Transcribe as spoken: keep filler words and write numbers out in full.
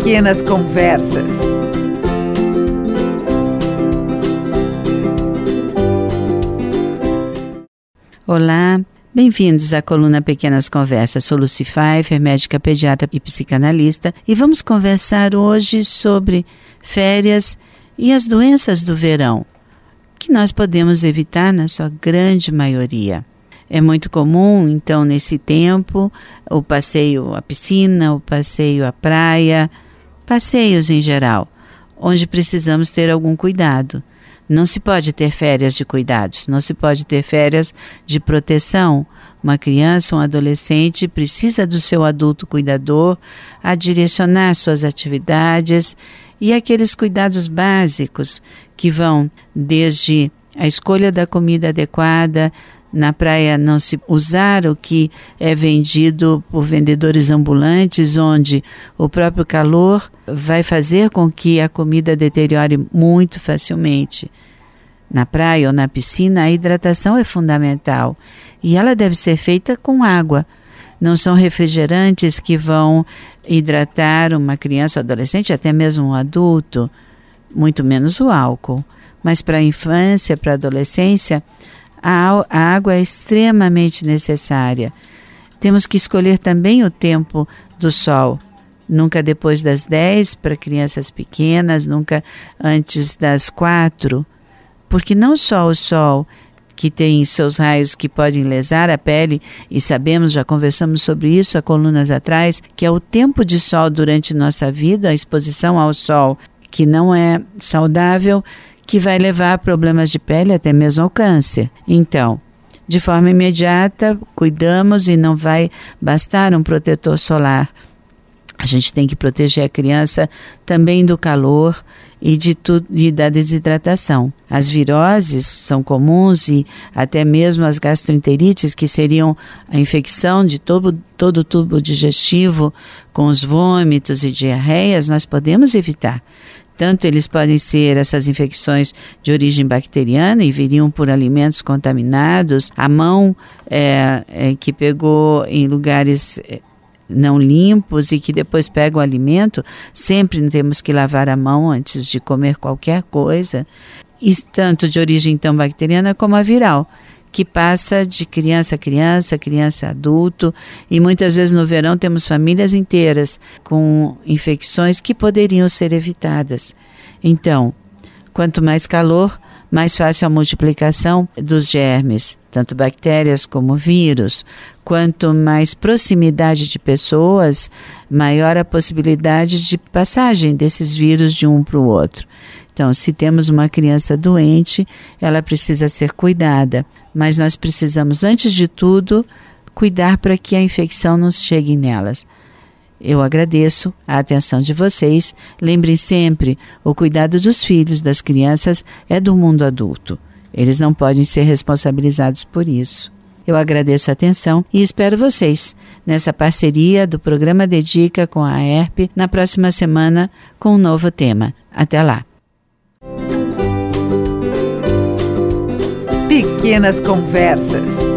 Pequenas Conversas. Olá, bem-vindos à coluna Pequenas Conversas. Sou Lucy Pfeiffer, médica pediatra e psicanalista, e vamos conversar hoje sobre férias e as doenças do verão, que nós podemos evitar na sua grande maioria. É muito comum, então, nesse tempo, o passeio à piscina, o passeio à praia, passeios em geral, onde precisamos ter algum cuidado. Não se pode ter férias de cuidados, não se pode ter férias de proteção. Uma criança, um adolescente precisa do seu adulto cuidador a direcionar suas atividades e aqueles cuidados básicos que vão desde a escolha da comida adequada. Na praia não se usar o que é vendido por vendedores ambulantes, onde o próprio calor vai fazer com que a comida deteriore muito facilmente. Na praia ou na piscina, a hidratação é fundamental e ela deve ser feita com água. Não são refrigerantes que vão hidratar uma criança ou adolescente, até mesmo um adulto, muito menos o álcool. Mas para a infância, para a adolescência, A, a água é extremamente necessária. Temos que escolher também o tempo do sol. Nunca depois das dez para crianças pequenas, nunca antes das quatro. Porque não só o sol, que tem seus raios que podem lesar a pele, e sabemos, já conversamos sobre isso há colunas atrás, que é o tempo de sol durante nossa vida, a exposição ao sol, que não é saudável, que vai levar a problemas de pele, até mesmo ao câncer. Então, de forma imediata, cuidamos e não vai bastar um protetor solar. A gente tem que proteger a criança também do calor e, de tu, e da desidratação. As viroses são comuns e até mesmo as gastroenterites, que seriam a infecção de todo, todo o tubo digestivo com os vômitos e diarreias, nós podemos evitar. Tanto eles podem ser essas infecções de origem bacteriana e viriam por alimentos contaminados, a mão é, é, que pegou em lugares não limpos e que depois pega o alimento, sempre temos que lavar a mão antes de comer qualquer coisa, e tanto de origem então bacteriana como a viral, que passa de criança a criança, criança a adulto, e muitas vezes no verão temos famílias inteiras com infecções que poderiam ser evitadas. Então, quanto mais calor, mais fácil a multiplicação dos germes, tanto bactérias como vírus. Quanto mais proximidade de pessoas, maior a possibilidade de passagem desses vírus de um para o outro. Então, se temos uma criança doente, ela precisa ser cuidada, mas nós precisamos, antes de tudo, cuidar para que a infecção não chegue nelas. Eu agradeço a atenção de vocês. Lembrem sempre, o cuidado dos filhos, das crianças, é do mundo adulto. Eles não podem ser responsabilizados por isso. Eu agradeço a atenção e espero vocês nessa parceria do programa Dedica com a A E R P na próxima semana com um novo tema. Até lá! Pequenas Conversas.